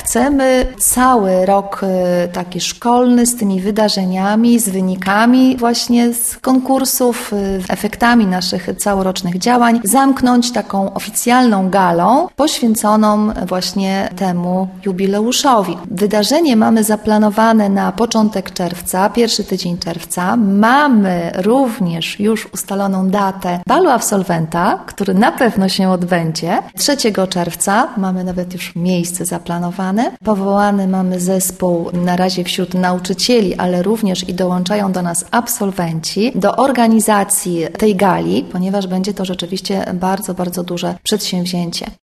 Chcemy cały rok taki szkolny z tymi wydarzeniami, z wynikami właśnie z konkursów, efektami naszych całorocznych działań zamknąć taką oficjalną galą poświęconą właśnie temu jubileuszowi. Wydarzenie mamy zaplanowane na początek czerwca, pierwszy tydzień czerwca. Mamy również już ustaloną datę balu absolwenta, który na pewno się odbędzie. 3 czerwca mamy nawet już miejsce zaplanowane. Powołany mamy zespół na razie wśród nauczycieli, ale również i dołączają do nas absolwenci do organizacji tej gali, ponieważ będzie to rzeczywiście bardzo, bardzo duże przedsięwzięcie.